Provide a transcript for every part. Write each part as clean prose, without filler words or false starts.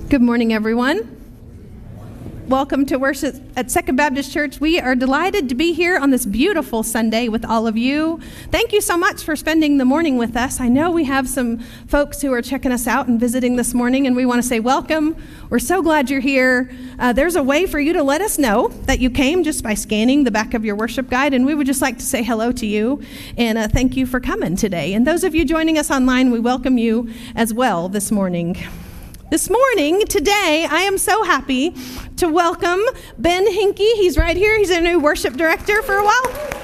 Good morning, everyone. Welcome to worship at Second Baptist Church. We are delighted to be here on this beautiful Sunday with all of you. Thank you so much for spending the morning with us. I know we have some folks who are checking us out and visiting this morning, and we want to say welcome. We're so glad you're here. There's a way for you to let us know that you came just by scanning the back of your worship guide, and we would just like to say hello to you and thank you for coming today. And those of you joining us online, we welcome you as well this morning. This morning, today, I am so happy to welcome Ben Hinkie. He's right here. He's our new worship director for a while.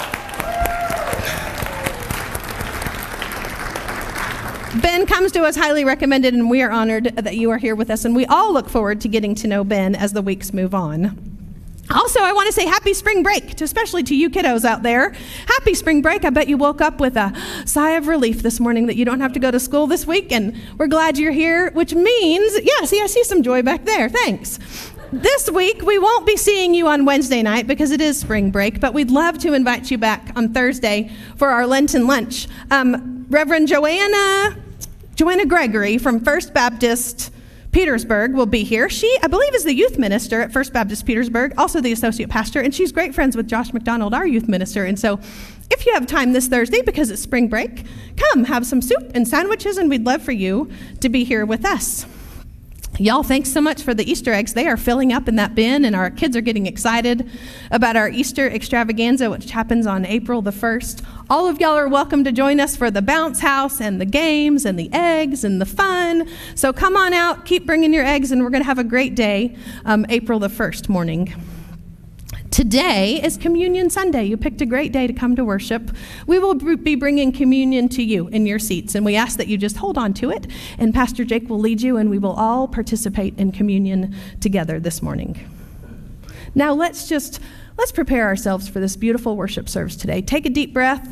Ben comes to us highly recommended, and we are honored that you are here with us, and we all look forward to getting to know Ben as the weeks move on. Also, I want to say happy spring break, especially to you kiddos out there. Happy spring break. I bet you woke up with a sigh of relief this morning that you don't have to go to school this week, and we're glad you're here, which means, I see some joy back there. Thanks. This week, we won't be seeing you on Wednesday night because it is spring break, but we'd love to invite you back on Thursday for our Lenten lunch. Reverend Joanna Gregory from First Baptist Petersburg will be here. She, I believe, is the youth minister at First Baptist Petersburg, also the associate pastor, and she's great friends with Josh McDonald, our youth minister. And so if you have time this Thursday, because it's spring break, come have some soup and sandwiches, and we'd love for you to be here with us. Y'all, thanks so much for the Easter eggs. They are filling up in that bin, and our kids are getting excited about our Easter extravaganza, which happens on April the 1st. All of y'all are welcome to join us for the bounce house and the games and the eggs and the fun. So come on out, keep bringing your eggs, and we're going to have a great day April the 1st morning. Today is Communion Sunday. You picked a great day to come to worship. We will be bringing communion to you in your seats, and we ask that you just hold on to it, and Pastor Jake will lead you, and we will all participate in communion together this morning. Now let's prepare ourselves for this beautiful worship service today. Take a deep breath.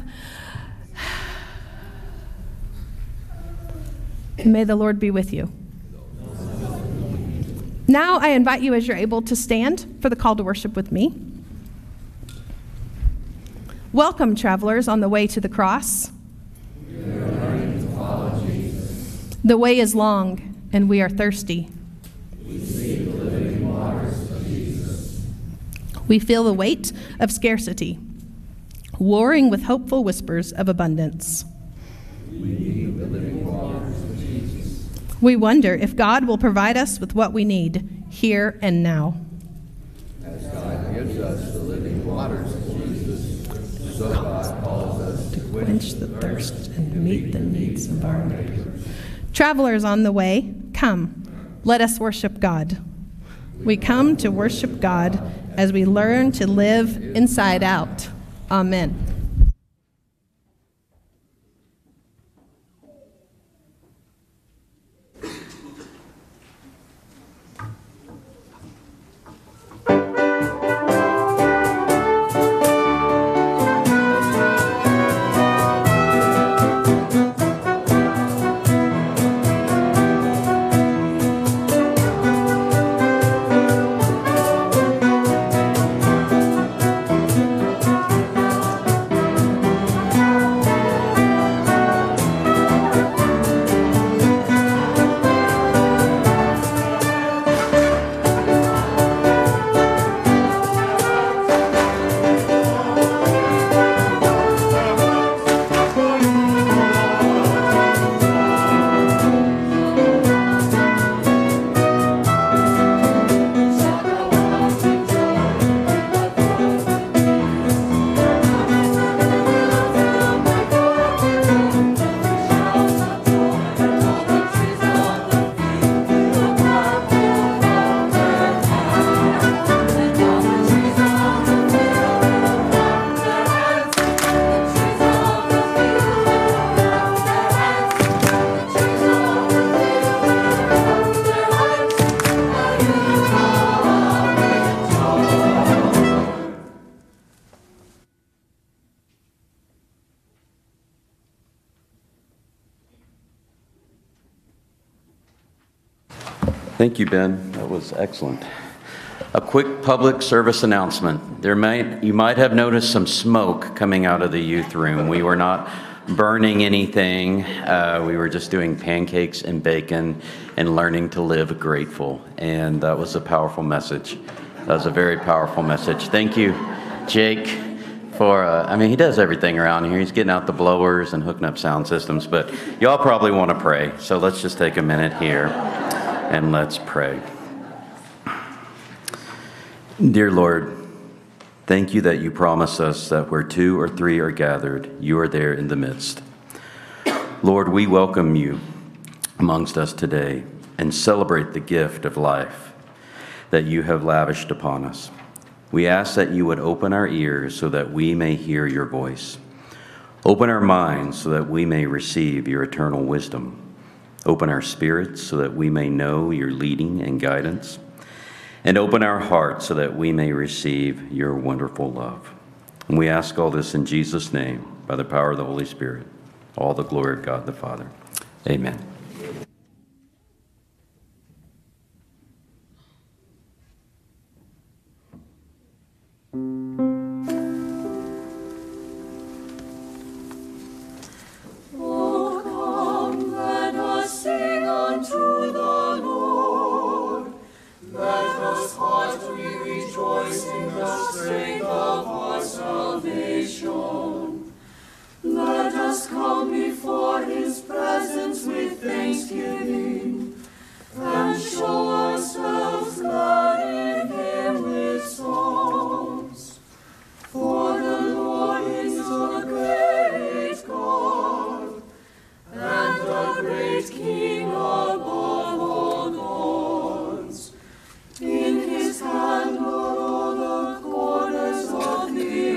And may the Lord be with you. Now I invite you, as you're able, to stand for the call to worship with me. Welcome, travelers on the way to the cross. We are learning to follow Jesus. The way is long, and we are thirsty. We seek the living waters of Jesus. We feel the weight of scarcity, warring with hopeful whispers of abundance. We need the living waters of Jesus. We wonder if God will provide us with what we need here and now. As God gives us the living waters of Jesus, so God calls us to quench the thirst and meet the needs of our neighbor. Travelers on the way, come, let us worship God. We come to worship God as we learn to live inside out. Amen. Thank you, Ben. That was excellent. A quick public service announcement. You might have noticed some smoke coming out of the youth room. We were not burning anything. We were just doing pancakes and bacon and learning to live grateful. And that was a powerful message. That was a very powerful message. Thank you, Jake, for, he does everything around here. He's getting out the blowers and hooking up sound systems, but y'all probably want to pray. So let's just take a minute here and let's pray. Dear Lord, thank you that you promise us that where 2 or 3 are gathered, you are there in the midst. Lord, we welcome you amongst us today and celebrate the gift of life that you have lavished upon us. We ask that you would open our ears so that we may hear your voice. Open our minds so that we may receive your eternal wisdom. Open our spirits so that we may know your leading and guidance. And open our hearts so that we may receive your wonderful love. And we ask all this in Jesus' name, by the power of the Holy Spirit. All the glory of God the Father. Amen. Let us come before his presence with thanksgiving, and show ourselves glad in him with songs. For the Lord is a great God, and a great King above all gods. In his hand are all the corners of the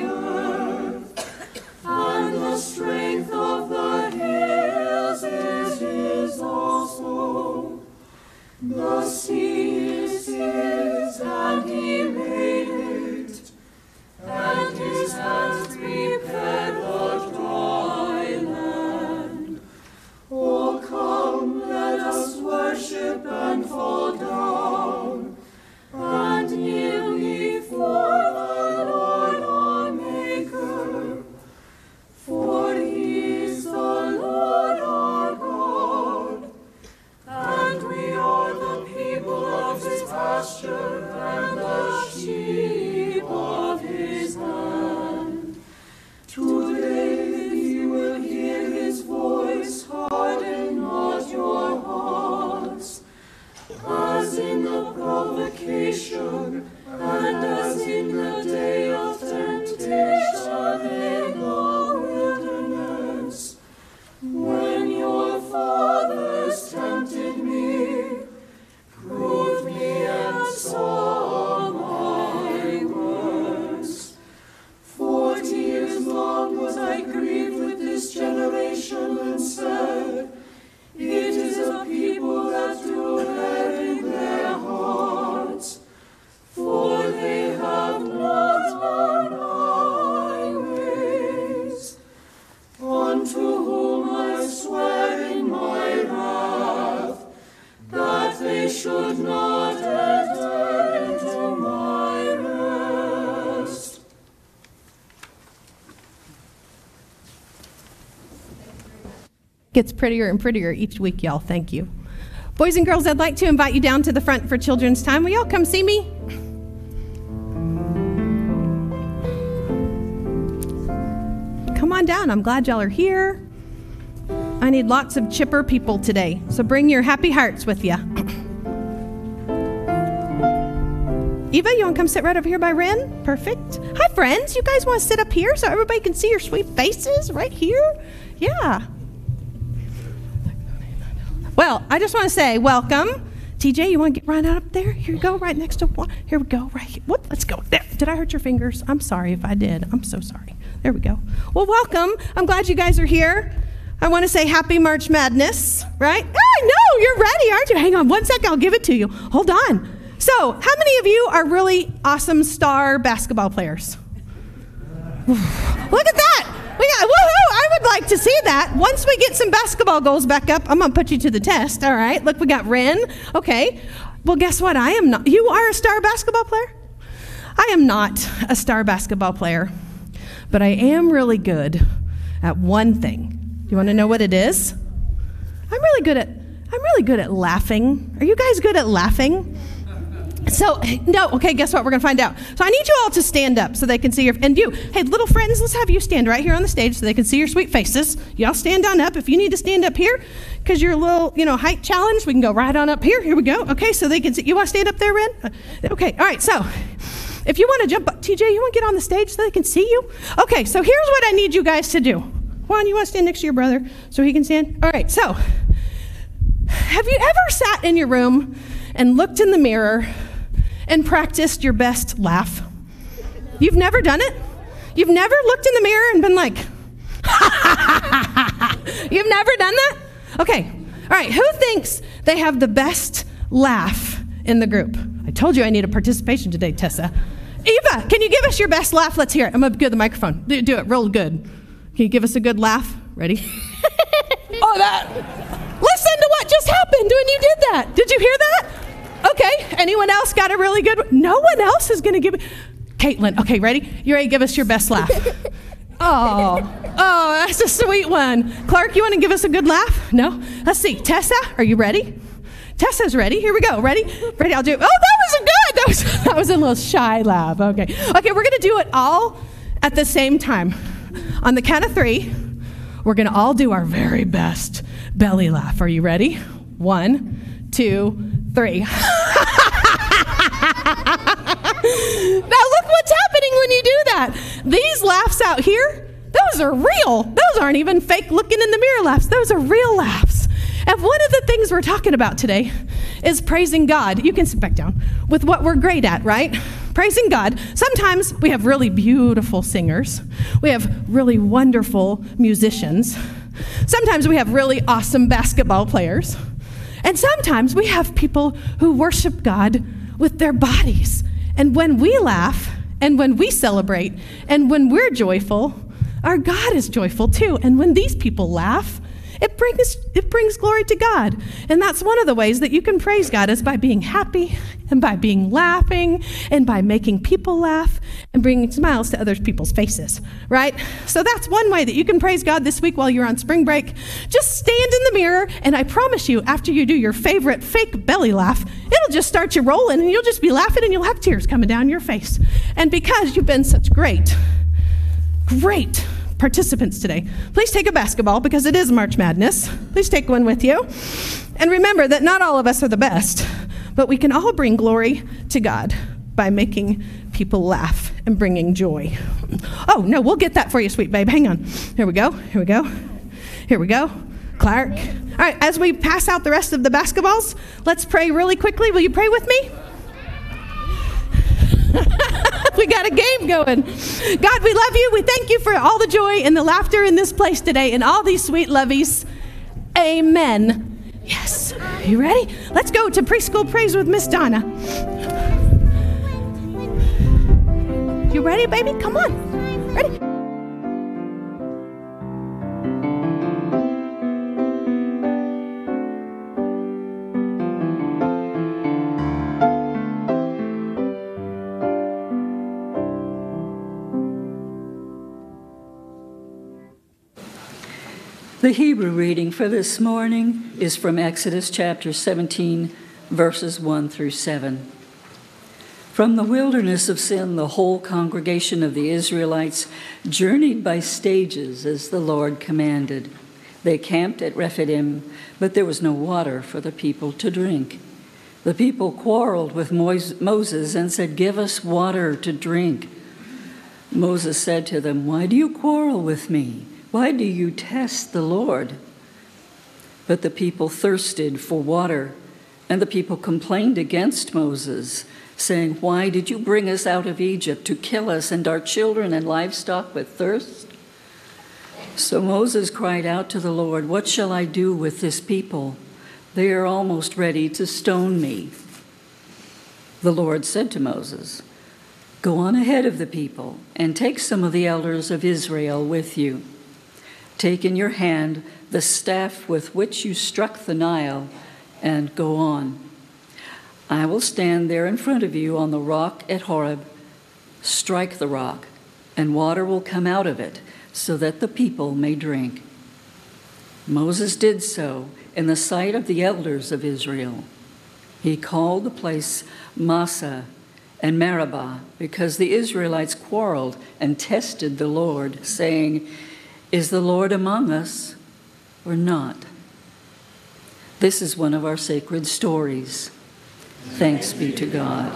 earth, and the strength of the hills is his also. The sea is his, and he made it, and his hands prepared the dry land. Oh, come, let us worship and fall down, and kneel before the Lord our Maker. For he is the Lord our God, and we are the people of his pasture and the sheep of his hand. Today, if you will hear his voice, harden not your hearts, as in the provocation and as in the day of temptation in the wilderness, when your fathers tempted me, proved me and saw my works. 40 years long was I grieved with this generation, and said, it is a people that do err in their hearts, for they have not known my ways. Unto whom I swear in my wrath, that they should not enter into my rest. Gets prettier and prettier each week, y'all. Thank you. Boys and girls, I'd like to invite you down to the front for children's time. Will y'all come see me? Come on down. I'm glad y'all are here. I need lots of chipper people today, so bring your happy hearts with you. Eva, you want to come sit right over here by Ren? Perfect. Hi, friends. You guys want to sit up here so everybody can see your sweet faces right here? Yeah. Well, I just want to say welcome. TJ, you want to get right out up there? Here you go, right next to one. Here we go, right here. Whoop, let's go. There. Did I hurt your fingers? I'm sorry if I did. I'm so sorry. There we go. Well, welcome. I'm glad you guys are here. I want to say happy March Madness, right? I know, you're ready, aren't you? Hang on one second, I'll give it to you. Hold on. So, how many of you are really awesome star basketball players? Look at that. Woohoo! I would like to see that. Once we get some basketball goals back up, I'm going to put you to the test, all right? Look, we got Ren. Okay. Well, guess what? I am not. You are a star basketball player? I am not a star basketball player, but I am really good at one thing. Do you want to know what it is? I'm really good at laughing. Are you guys good at laughing? So, no, okay, guess what? We're going to find out. So I need you all to stand up so they can see your, and you, hey, little friends, let's have you stand right here on the stage so they can see your sweet faces. Y'all stand on up. If you need to stand up here because you're a little, height challenge, we can go right on up here. Here we go. Okay, so they can see. You want to stand up there, Ren? Okay, all right, so if you want to jump up, TJ, you want to get on the stage so they can see you? Okay, so here's what I need you guys to do. Juan, you want to stand next to your brother so he can stand? All right, so have you ever sat in your room and looked in the mirror and practiced your best laugh? You've never done it? You've never looked in the mirror and been like, you've never done that? Okay, all right, who thinks they have the best laugh in the group? I told you I need a participation today, Tessa. Eva, can you give us your best laugh? Let's hear it. I'm going to give the microphone. Do it real good. Can you give us a good laugh? Ready? Oh, that. Listen to what just happened when you did that. Did you hear that? Okay, anyone else got a really good one? No one else is going to give it. Caitlin, okay, ready? You ready to give us your best laugh? Oh, that's a sweet one. Clark, you want to give us a good laugh? No? Let's see. Tessa, are you ready? Tessa's ready. Here we go. Ready? Ready? I'll do it. Oh, that was good. That was a little shy laugh. Okay. Okay, we're going to do it all at the same time. On the count of 3, we're going to all do our very best belly laugh. Are you ready? 1, 2, 3. Now look what's happening when you do that. These laughs out here, those are real. Those aren't even fake looking in the mirror laughs. Those are real laughs. And one of the things we're talking about today is praising God. You can sit back down with what we're great at, right? Praising God. Sometimes we have really beautiful singers. We have really wonderful musicians. Sometimes we have really awesome basketball players. And sometimes we have people who worship God with their bodies. And when we laugh, and when we celebrate, and when we're joyful, our God is joyful too. And when these people laugh, it brings glory to God. And that's one of the ways that you can praise God is by being happy and by being laughing and by making people laugh and bringing smiles to other people's faces, right? So that's one way that you can praise God this week while you're on spring break. Just stand in the mirror, and I promise you, after you do your favorite fake belly laugh, it'll just start you rolling, and you'll just be laughing, and you'll have tears coming down your face. And because you've been such great participants today, please take a basketball because it is March Madness. Please take one with you. And remember that not all of us are the best, but we can all bring glory to God by making people laugh and bringing joy. Oh, no, we'll get that for you, sweet babe. Hang on. Here we go. Here we go. Here we go. Clark. All right, as we pass out the rest of the basketballs, let's pray really quickly. Will you pray with me? We got a game going. God, we love you. We thank you for all the joy and the laughter in this place today and all these sweet lovies. Amen. Yes. You ready? Let's go to preschool praise with Miss Donna. You ready, baby? Come on. Ready? The Hebrew reading for this morning is from Exodus chapter 17, verses 1 through 7. From the wilderness of Sin, the whole congregation of the Israelites journeyed by stages as the Lord commanded. They camped at Rephidim, but there was no water for the people to drink. The people quarreled with Moses and said, "Give us water to drink." Moses said to them, "Why do you quarrel with me? Why do you test the Lord?" But the people thirsted for water, and the people complained against Moses, saying, "Why did you bring us out of Egypt to kill us and our children and livestock with thirst?" So Moses cried out to the Lord, "What shall I do with this people? They are almost ready to stone me." The Lord said to Moses, "Go on ahead of the people and take some of the elders of Israel with you. Take in your hand the staff with which you struck the Nile and go on. I will stand there in front of you on the rock at Horeb. Strike the rock, and water will come out of it so that the people may drink." Moses did so in the sight of the elders of Israel. He called the place Massah and Meribah because the Israelites quarreled and tested the Lord, saying, "Is the Lord among us or not?" This is one of our sacred stories. Thanks be to God.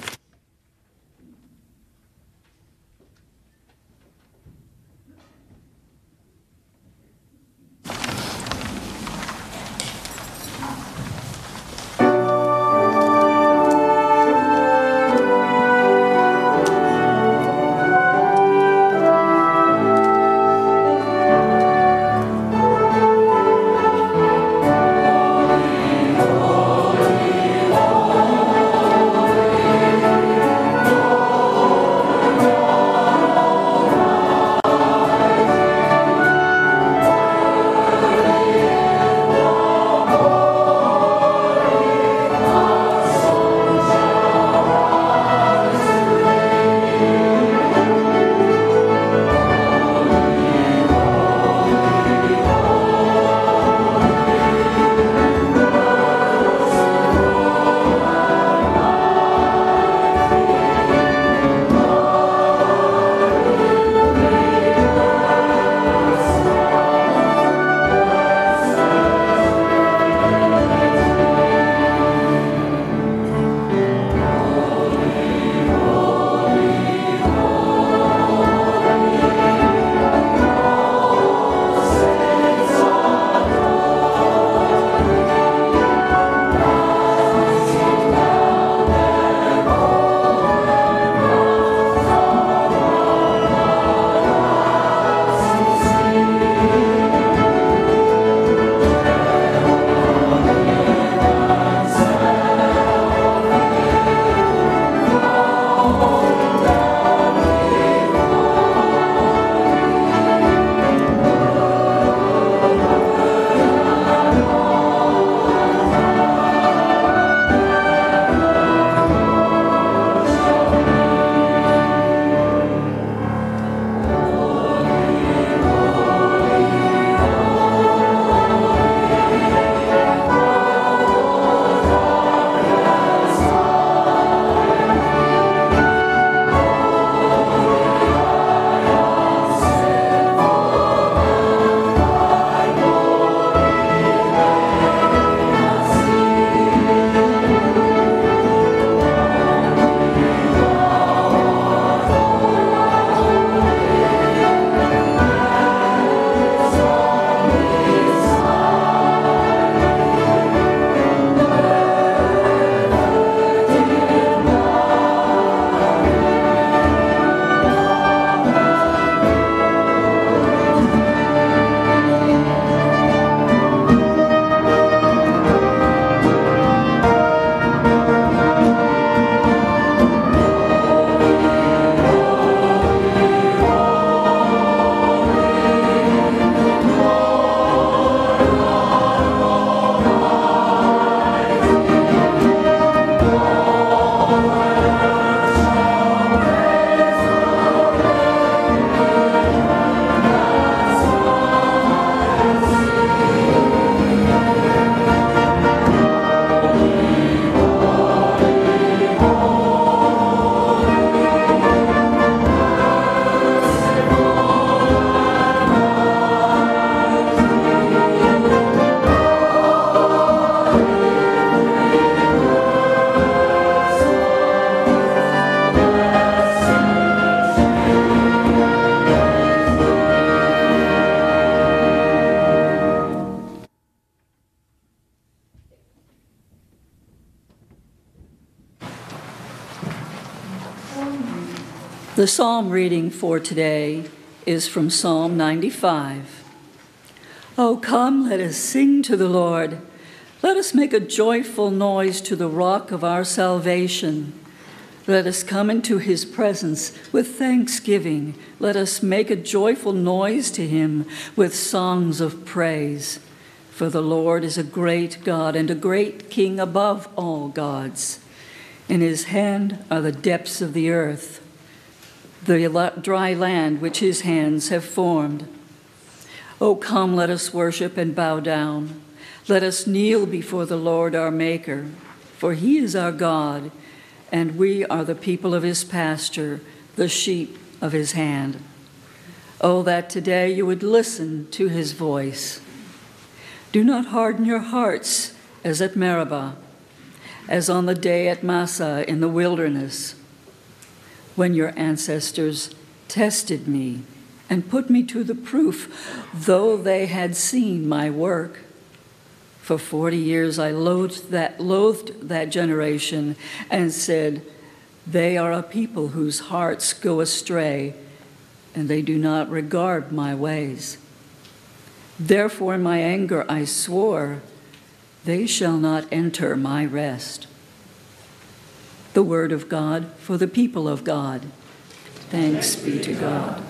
The psalm reading for today is from Psalm 95. Oh, come, let us sing to the Lord. Let us make a joyful noise to the rock of our salvation. Let us come into his presence with thanksgiving. Let us make a joyful noise to him with songs of praise. For the Lord is a great God and a great King above all gods. In his hand are the depths of the earth, the dry land which his hands have formed. Oh, come, let us worship and bow down. Let us kneel before the Lord our Maker, for he is our God, and we are the people of his pasture, the sheep of his hand. Oh, that today you would listen to his voice. Do not harden your hearts as at Meribah, as on the day at Massah in the wilderness, when your ancestors tested me and put me to the proof, though they had seen my work. For 40 years I loathed that generation and said, they are a people whose hearts go astray, and they do not regard my ways. Therefore in my anger I swore, they shall not enter my rest. The word of God for the people of God. Thanks be to God.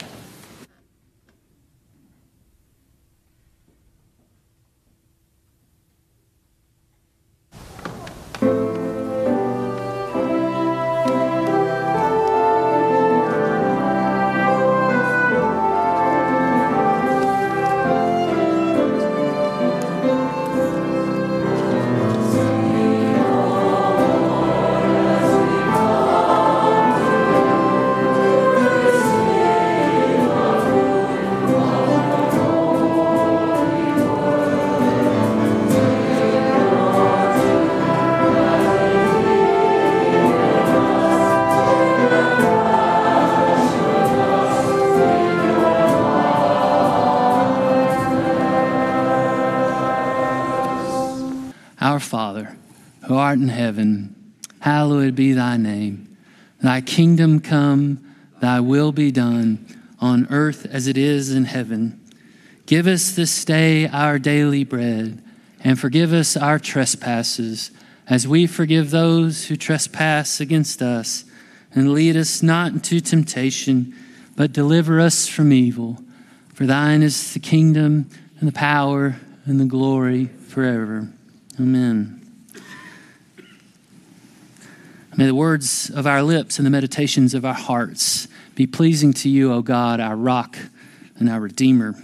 Our Father, who art in heaven, hallowed be thy name. Thy kingdom come, thy will be done, on earth as it is in heaven. Give us this day our daily bread, and forgive us our trespasses, as we forgive those who trespass against us. And lead us not into temptation, but deliver us from evil. For thine is the kingdom, and the power, and the glory forever. Amen. May the words of our lips and the meditations of our hearts be pleasing to you, O God, our rock and our Redeemer.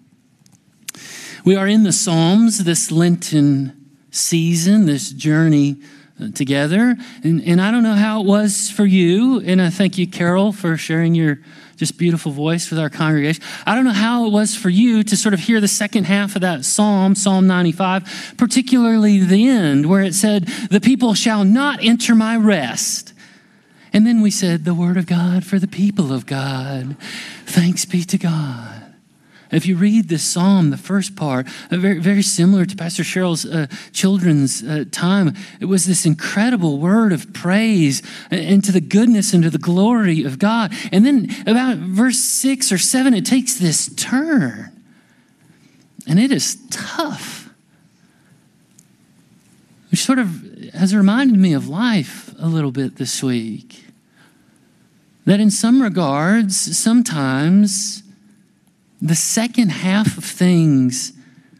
We are in the Psalms this Lenten season, this journey together. And I don't know how it was for you, and I thank you, Carol, for sharing your just beautiful voice with our congregation. I don't know how it was for you to sort of hear the second half of that psalm, Psalm 95, particularly the end where it said, the people shall not enter my rest. And then we said, the word of God for the people of God. Thanks be to God. If you read this psalm, the first part, very, very similar to Pastor Cheryl's children's time, it was this incredible word of praise into the goodness and to the glory of God. And then about verse 6 or 7, it takes this turn. And it is tough. Which sort of has reminded me of life a little bit this week. That in some regards, sometimes the second half of things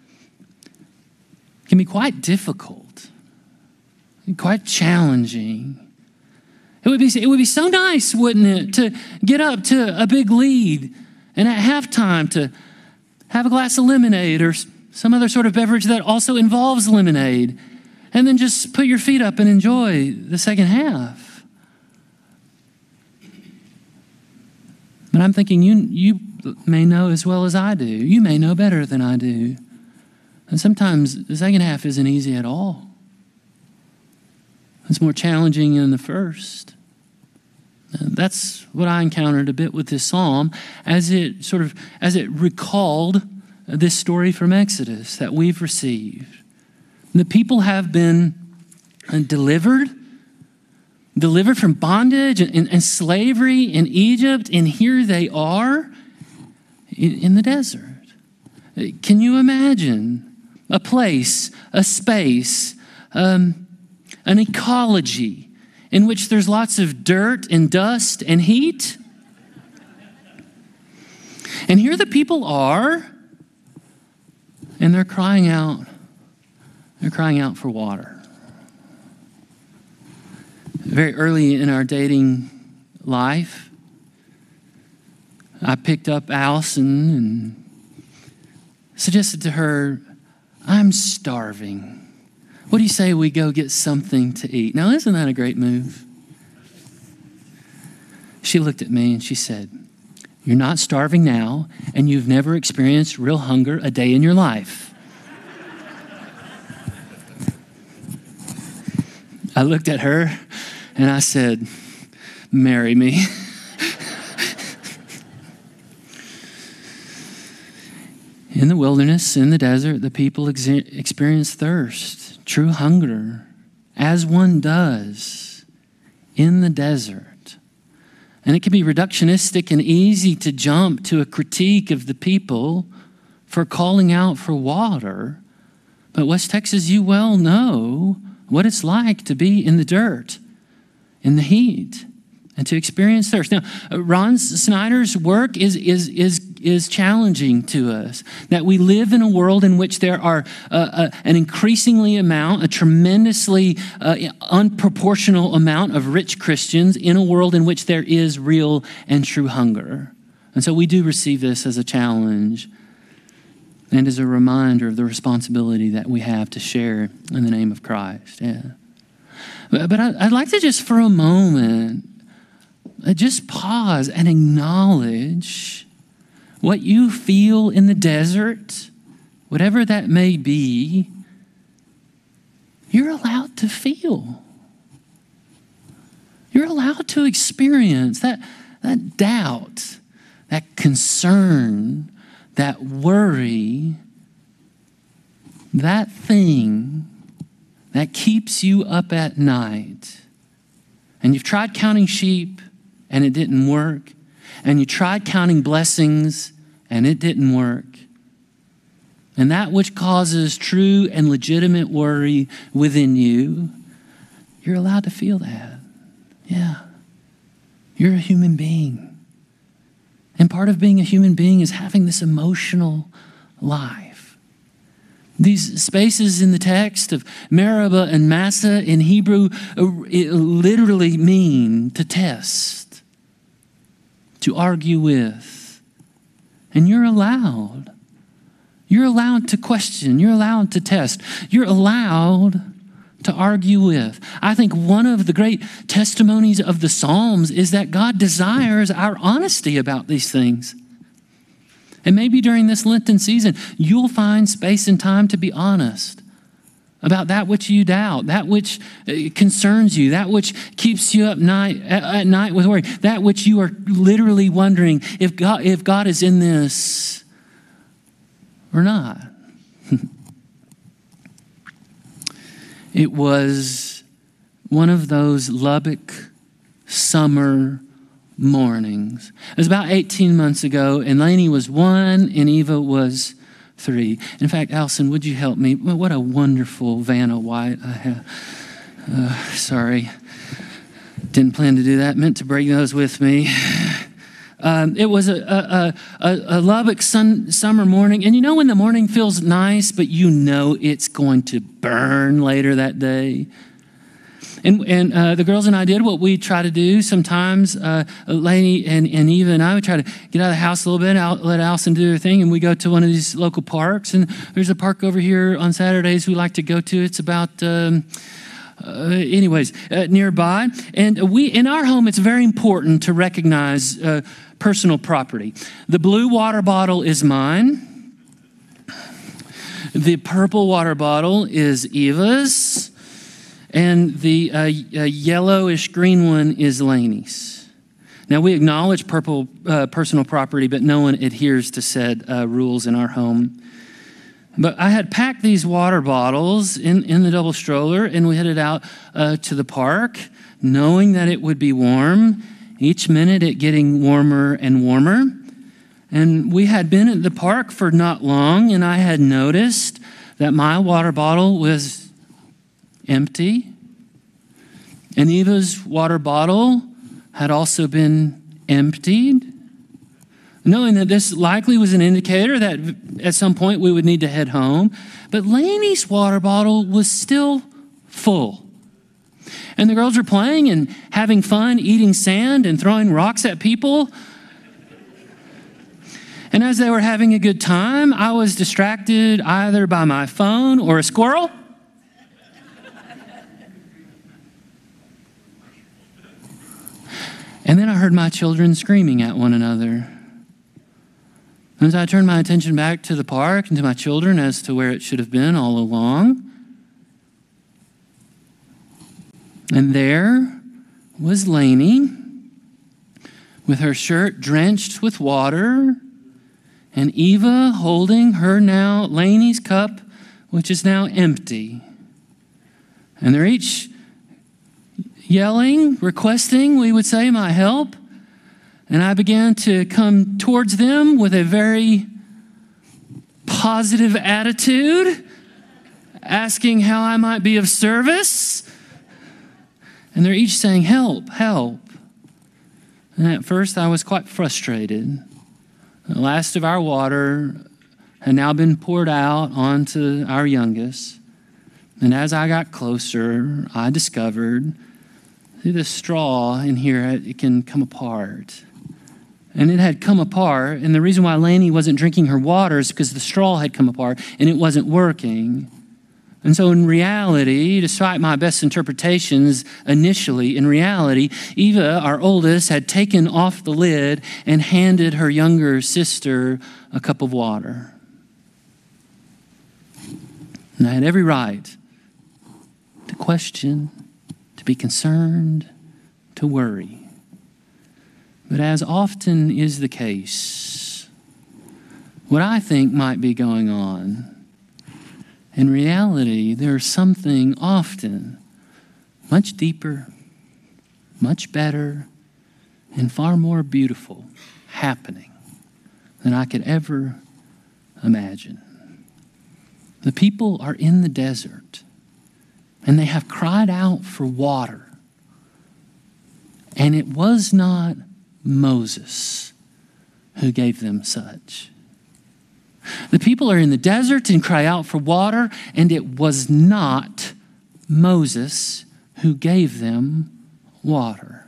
can be quite difficult, quite challenging. It would be so nice, wouldn't it, to get up to a big lead and at halftime to have a glass of lemonade or some other sort of beverage that also involves lemonade, and then just put your feet up and enjoy the second half. But I'm thinking you may know as well as I do. You may know better than I do. And sometimes the second half isn't easy at all. It's more challenging than the first. And that's what I encountered a bit with this psalm as it recalled this story from Exodus that we've received. The people have been delivered from bondage and slavery in Egypt, and here they are in the desert. Can you imagine a place, a space, an ecology in which there's lots of dirt and dust and heat? And here the people are, and they're crying out. They're crying out for water. Very early in our dating life, I picked up Allison, and suggested to her, I'm starving. What do you say we go get something to eat? Now, isn't that a great move? She looked at me and she said, you're not starving now, and you've never experienced real hunger a day in your life. I looked at her and I said, marry me. In the wilderness, in the desert, the people experience thirst, true hunger, as one does in the desert. And it can be reductionistic and easy to jump to a critique of the people for calling out for water. But West Texas, you well know what it's like to be in the dirt, in the heat, and to experience thirst. Now, Ron Snyder's work is challenging to us, that we live in a world in which there are an increasingly amount, a tremendously unproportional amount of rich Christians in a world in which there is real and true hunger. And so we do receive this as a challenge and as a reminder of the responsibility that we have to share in the name of Christ. Yeah. But I'd like to just for a moment, just pause and acknowledge what you feel in the desert, whatever that may be, you're allowed to feel. You're allowed to experience that doubt, that concern, that worry, that thing that keeps you up at night. And you've tried counting sheep and it didn't work. And you tried counting blessings and it didn't work. And that which causes true and legitimate worry within you, you're allowed to feel that. Yeah. You're a human being. And part of being a human being is having this emotional life. These spaces in the text of Meribah and Massah in Hebrew literally mean to test, to argue with. And you're allowed. You're allowed to question. You're allowed to test. You're allowed to argue with. I think one of the great testimonies of the Psalms is that God desires our honesty about these things. And maybe during this Lenten season, you'll find space and time to be honest about that which you doubt, that which concerns you, that which keeps you up at night with worry, that which you are literally wondering if God is in this or not. It was one of those Lubbock summer mornings. It was about 18 months ago, and Lainey was 1 and Eva was 3. In fact, Allison, would you help me? What a wonderful Vanna White I have. Sorry. Didn't plan to do that. Meant to bring those with me. It was a Lubbock summer morning. And you know when the morning feels nice, but you know it's going to burn later that day? And the girls and I did what we try to do sometimes. Lainey and Eva and I would try to get out of the house a little bit, let Allison do her thing, and we go to one of these local parks. And there's a park over here on Saturdays we like to go to. It's about... nearby. And in our home, it's very important to recognize personal property. The blue water bottle is mine. The purple water bottle is Eva's. And the yellowish green one is Lainey's. Now, we acknowledge personal property, but no one adheres to said rules in our home. But I had packed these water bottles in the double stroller, and we headed out to the park, knowing that it would be warm, each minute it getting warmer and warmer. And we had been at the park for not long, and I had noticed that my water bottle was empty. And Eva's water bottle had also been emptied. Knowing that this likely was an indicator that at some point we would need to head home. But Lainey's water bottle was still full. And the girls were playing and having fun, eating sand and throwing rocks at people. And as they were having a good time, I was distracted either by my phone or a squirrel. And then I heard my children screaming at one another. And as I turned my attention back to the park and to my children as to where it should have been all along, and there was Lainey with her shirt drenched with water, and Eva holding Lainey's cup, which is now empty. And they're each yelling, requesting, we would say, my help. And I began to come towards them with a very positive attitude, asking how I might be of service. And they're each saying, help, help. And at first I was quite frustrated. The last of our water had now been poured out onto our youngest. And as I got closer, I discovered the straw in here, it can come apart. And it had come apart, and the reason why Lainey wasn't drinking her water is because the straw had come apart and it wasn't working. And so in reality, despite my best interpretations initially, in reality, Eva, our oldest, had taken off the lid and handed her younger sister a cup of water. And I had every right to question, to be concerned, to worry. But as often is the case, what I think might be going on, in reality, there's something often much deeper, much better, and far more beautiful happening than I could ever imagine. The people are in the desert, and they have cried out for water. And it was not Moses who gave them such. The people are in the desert and cry out for water, and it was not Moses who gave them water.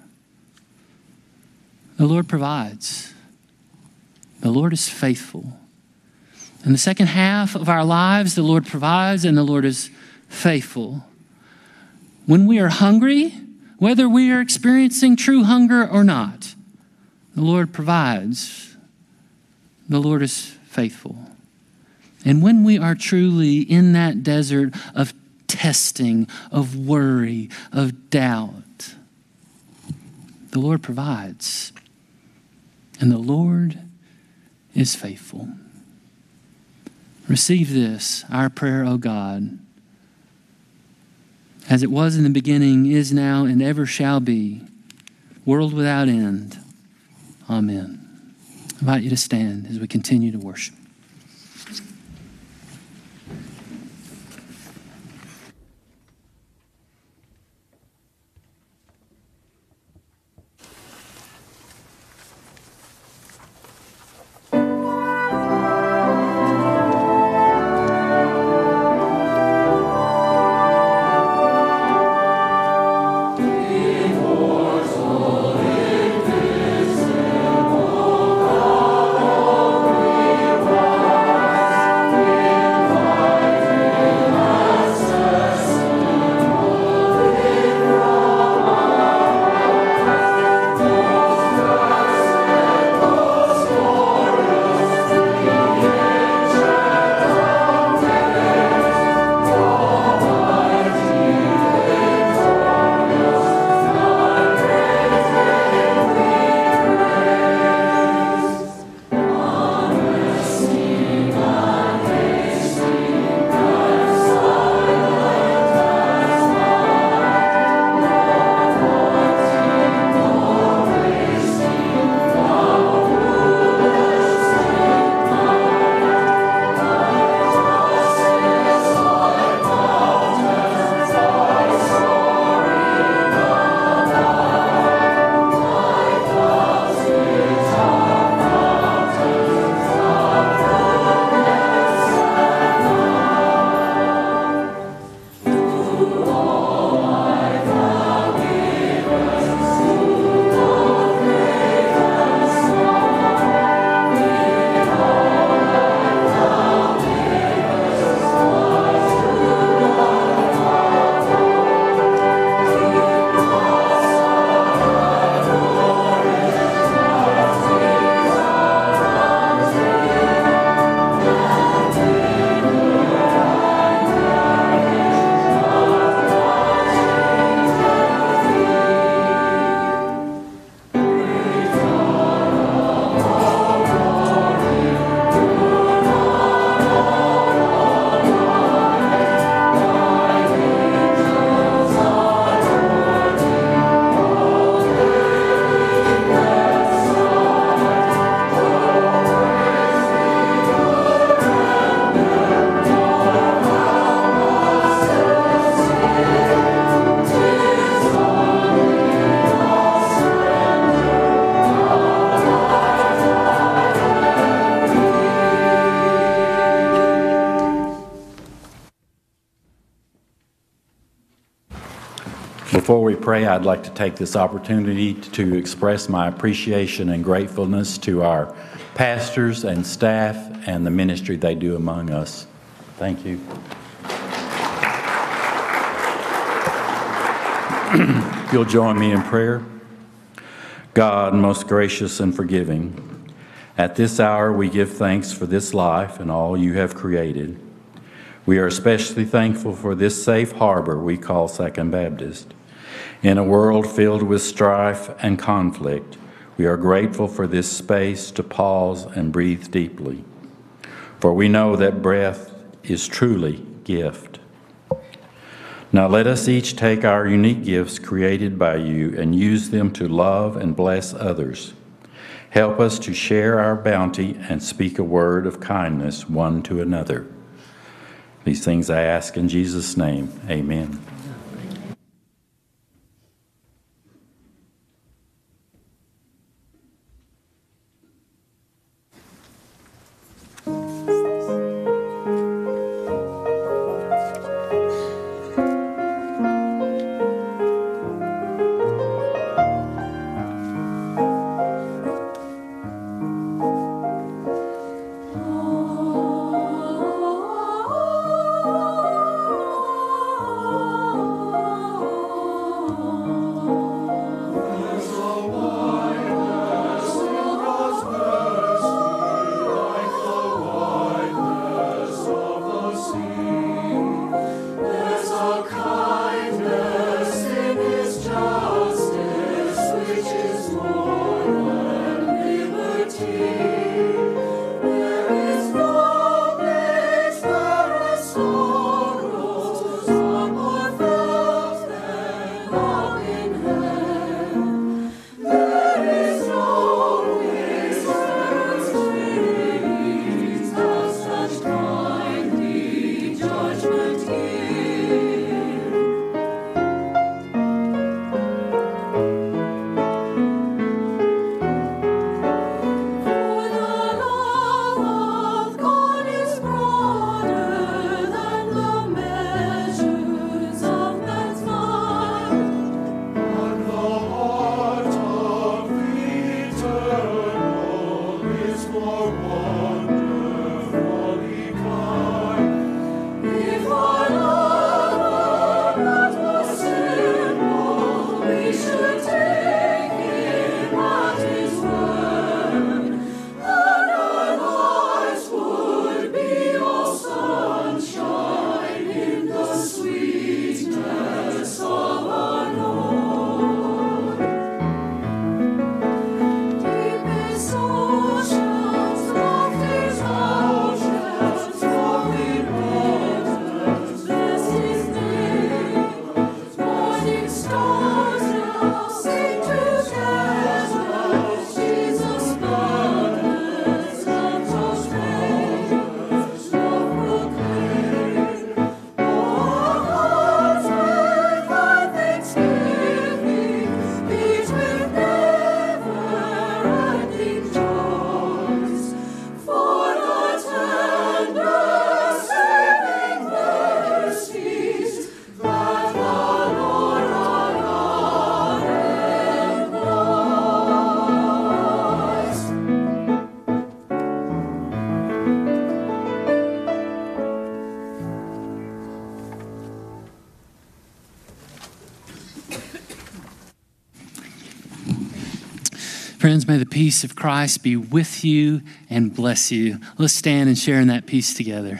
The Lord provides. The Lord is faithful. In the second half of our lives, the Lord provides and the Lord is faithful. When we are hungry, whether we are experiencing true hunger or not, the Lord provides. The Lord is faithful. And when we are truly in that desert of testing, of worry, of doubt, the Lord provides. And the Lord is faithful. Receive this, our prayer, O God, as it was in the beginning, is now, and ever shall be, world without end. Amen. I invite you to stand as we continue to worship. Immortal Before we pray, I'd like to take this opportunity to express my appreciation and gratefulness to our pastors and staff and the ministry they do among us. Thank you. If you'll join me in prayer. God, most gracious and forgiving, at this hour we give thanks for this life and all you have created. We are especially thankful for this safe harbor we call Second Baptist. In a world filled with strife and conflict, we are grateful for this space to pause and breathe deeply. For we know that breath is truly gift. Now let us each take our unique gifts created by you and use them to love and bless others. Help us to share our bounty and speak a word of kindness one to another. These things I ask in Jesus' name. Amen. Friends, may the peace of Christ be with you and bless you. Let's stand and share in that peace together.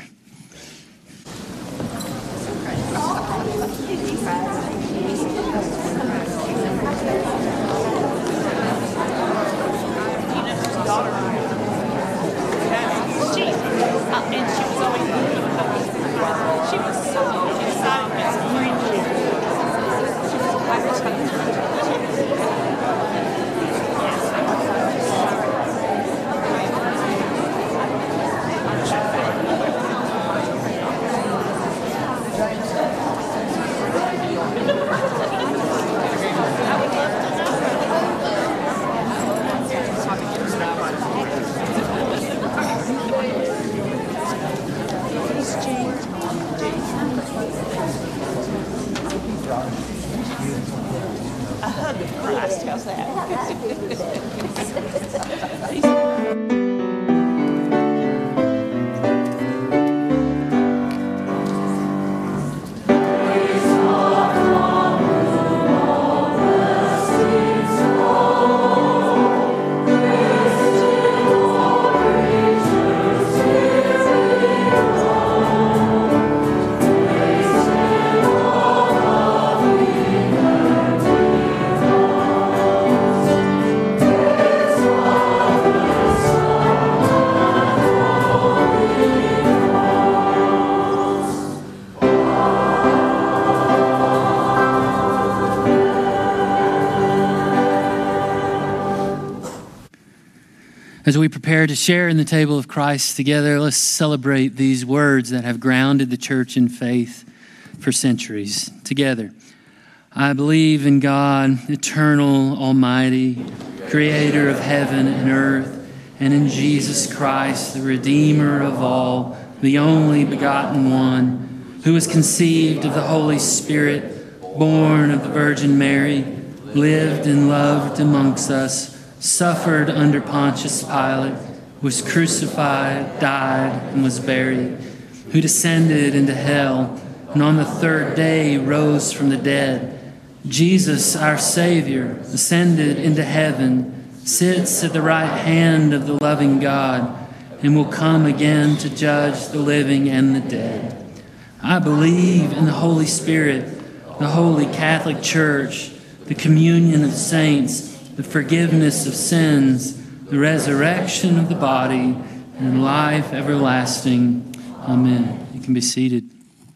As we prepare to share in the table of Christ together, let's celebrate these words that have grounded the church in faith for centuries. Together, I believe in God, eternal, almighty, creator of heaven and earth, and in Jesus Christ, the Redeemer of all, the only begotten one, who was conceived of the Holy Spirit, born of the Virgin Mary, lived and loved amongst us, suffered under Pontius Pilate, was crucified, died, and was buried, who descended into hell, and on the third day rose from the dead. Jesus, our Savior, ascended into heaven, sits at the right hand of the loving God, and will come again to judge the living and the dead. I believe in the Holy Spirit, the Holy Catholic Church, the communion of saints, the forgiveness of sins, the resurrection of the body, and life everlasting. Amen. You can be seated.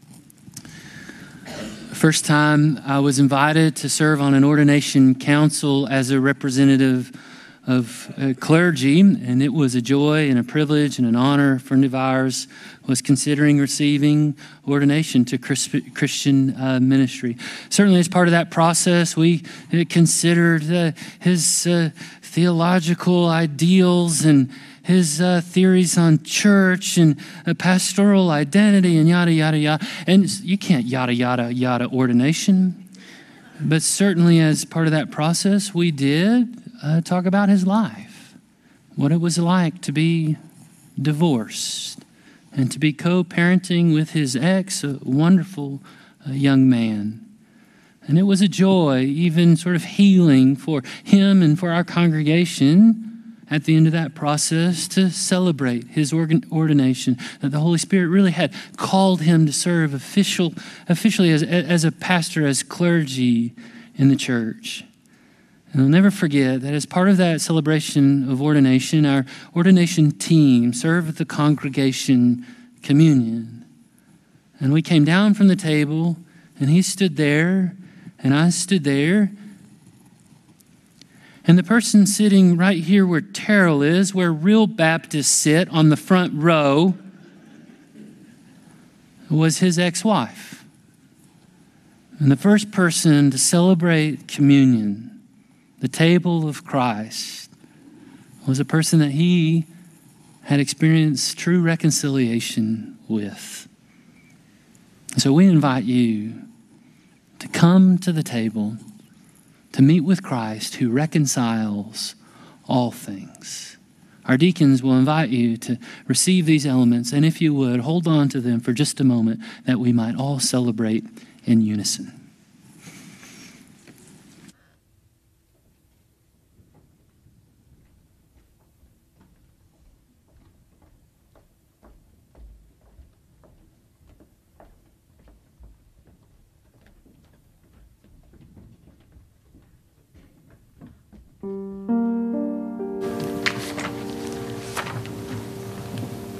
First time I was invited to serve on an ordination council as a representative of clergy, and it was a joy and a privilege and an honor. A friend of ours was considering receiving ordination to Christian ministry. Certainly as part of that process, we considered his theological ideals and his theories on church and pastoral identity and yada, yada, yada. And you can't yada, yada, yada ordination. But certainly as part of that process, we did talk about his life, what it was like to be divorced and to be co-parenting with his ex, a wonderful young man. And it was a joy, even sort of healing for him and for our congregation at the end of that process to celebrate his ordination, that the Holy Spirit really had called him to serve officially as a pastor, as clergy in the church. And I'll never forget that as part of that celebration of ordination, our ordination team served the congregation communion. And we came down from the table, and he stood there, and I stood there. And the person sitting right here where Terrell is, where real Baptists sit on the front row, was his ex-wife. And the first person to celebrate communion, the table of Christ, was a person that he had experienced true reconciliation with. So we invite you to come to the table, to meet with Christ who reconciles all things. Our deacons will invite you to receive these elements, and if you would, hold on to them for just a moment that we might all celebrate in unison.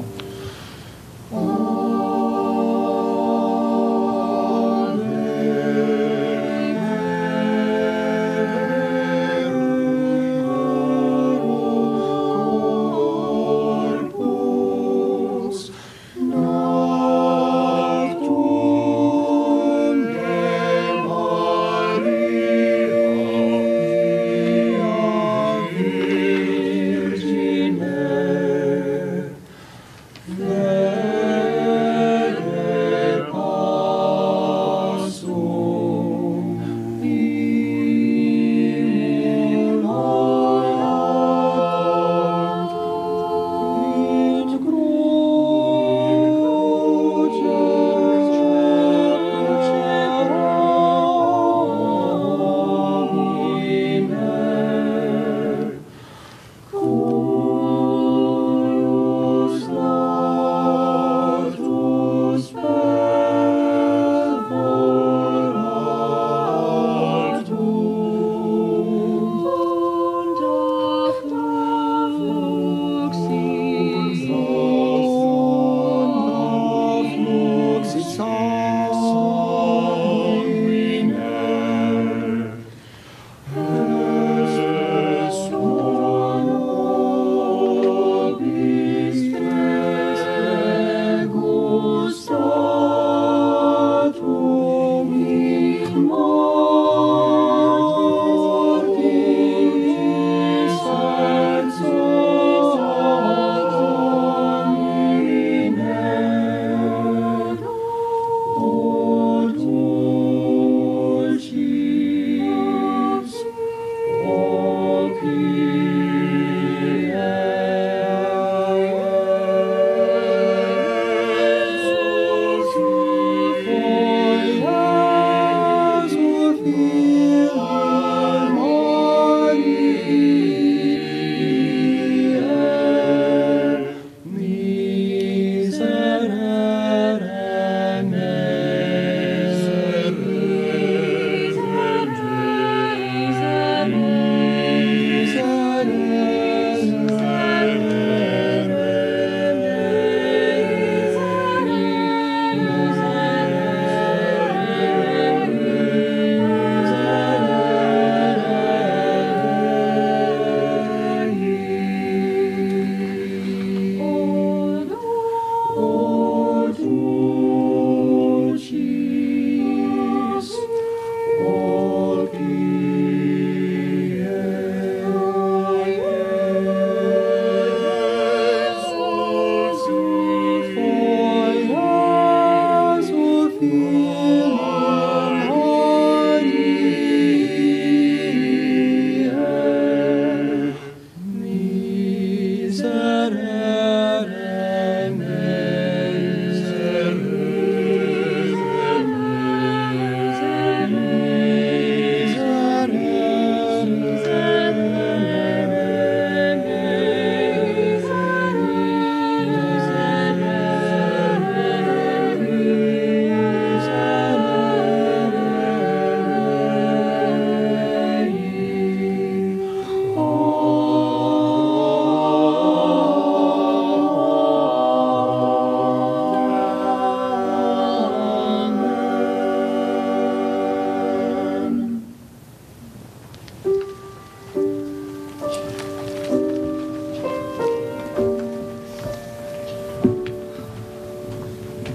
Amen.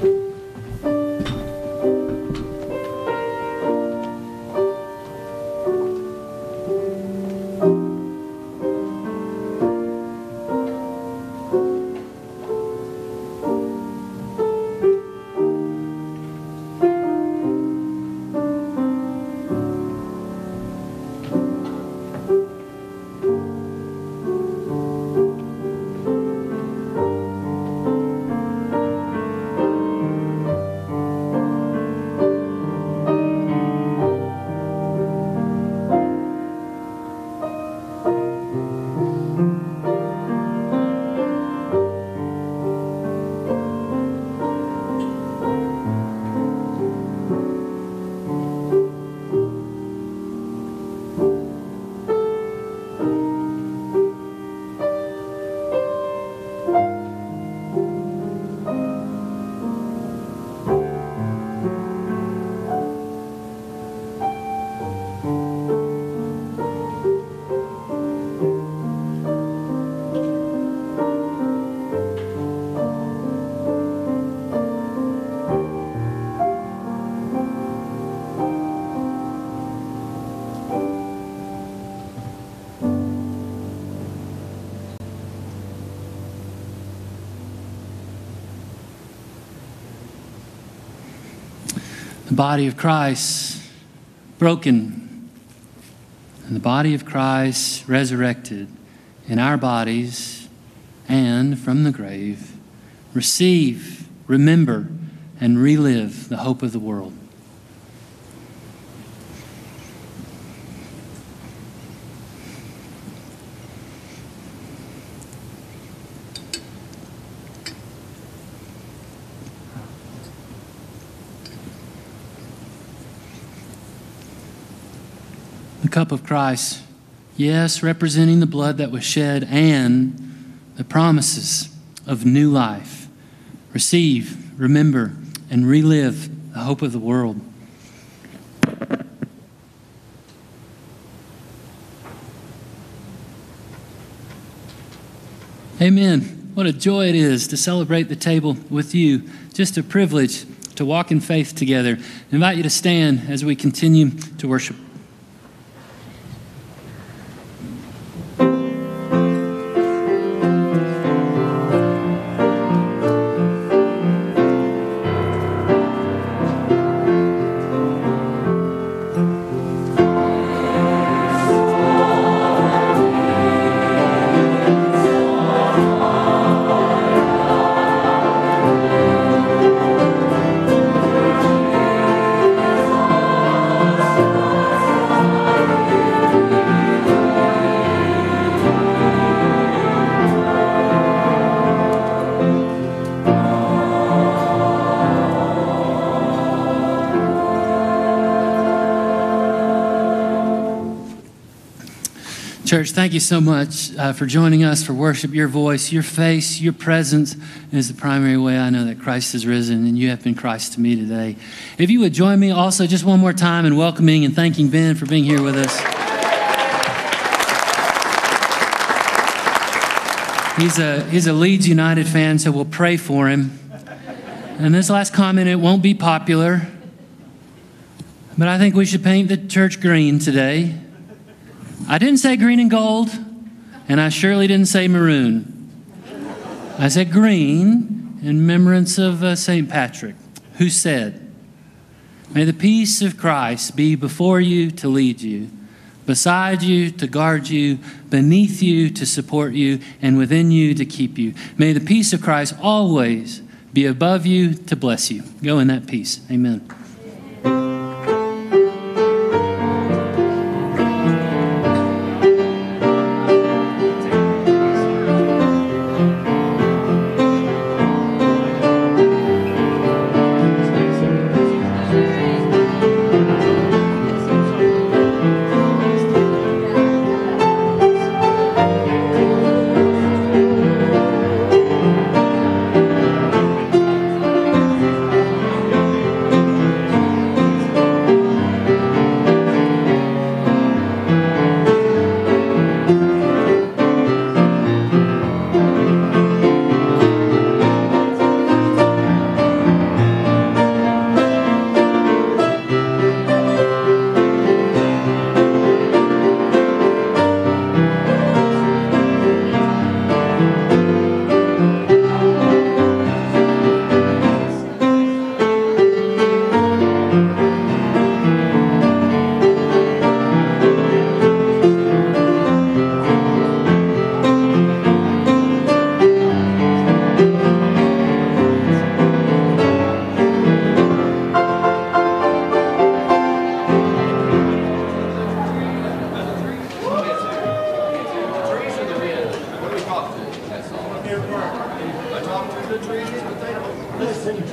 The body of Christ broken, and the body of Christ resurrected in our bodies and from the grave. Receive, remember, and relive the hope of the world. The cup of Christ, yes, representing the blood that was shed and the promises of new life. Receive, remember, and relive the hope of the world. Amen. What a joy it is to celebrate the table with you. Just a privilege to walk in faith together. I invite you to stand as we continue to worship. Church, thank you so much for joining us for worship. Your voice, your face, your presence is the primary way I know that Christ has risen, and you have been Christ to me today. If you would join me also just one more time in welcoming and thanking Ben for being here with us. He's a Leeds United fan, so we'll pray for him. And this last comment, it won't be popular, but I think we should paint the church green today. I didn't say green and gold, and I surely didn't say maroon. I said green in remembrance of St. Patrick, who said, "May the peace of Christ be before you to lead you, beside you to guard you, beneath you to support you, and within you to keep you. May the peace of Christ always be above you to bless you." Go in that peace. Amen.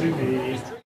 to me.